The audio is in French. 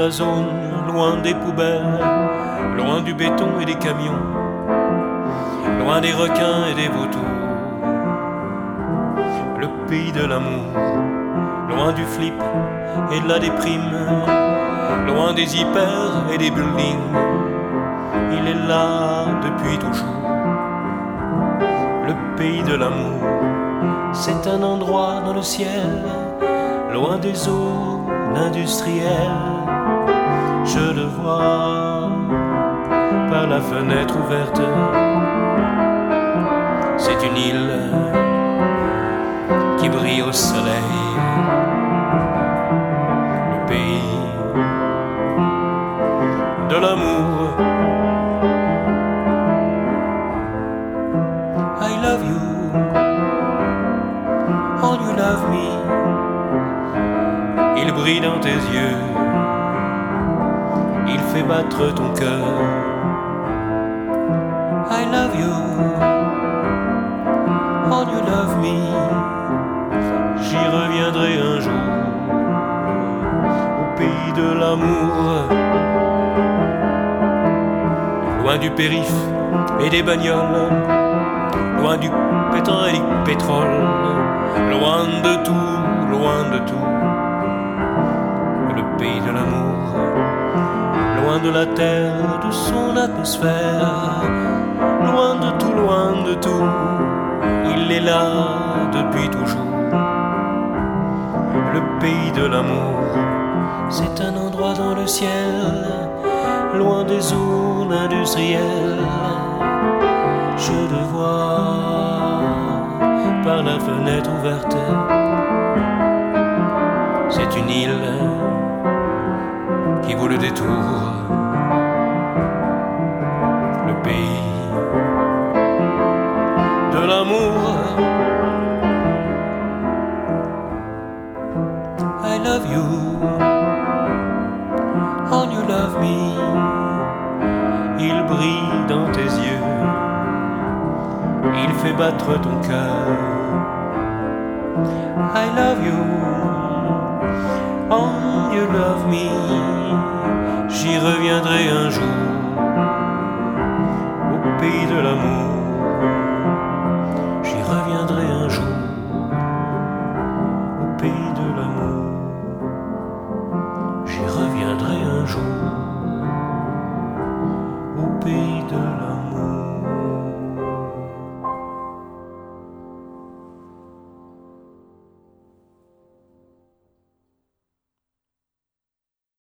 la zone, loin des poubelles, loin du béton et des camions, loin des requins et des vautours. Le pays de l'amour, loin du flip et de la déprime, loin des hyper et des buildings. Il est là depuis toujours. Le pays de l'amour, c'est un endroit dans le ciel, loin des zones industrielles. Je le vois par la fenêtre ouverte. C'est une île qui brille au soleil. Le pays de l'amour. I love you, oh you love me. Il brille dans tes yeux, il fait battre ton cœur. I love you, oh you love me. J'y reviendrai un jour, au pays de l'amour. Loin du périph' et des bagnoles, loin du pétrole et du pétrole, loin de tout, loin de tout. Le pays de l'amour, loin de la terre, de son atmosphère, loin de tout, loin de tout. Il est là depuis toujours. Le pays de l'amour, c'est un endroit dans le ciel, loin des zones industrielles. Je le vois par la fenêtre ouverte. C'est une île qui vaut le détour. Le pays de l'amour. I love you, oh you love me. Il brille dans tes yeux, il fait battre ton cœur. I love you, oh you love me. J'y reviendrai un jour,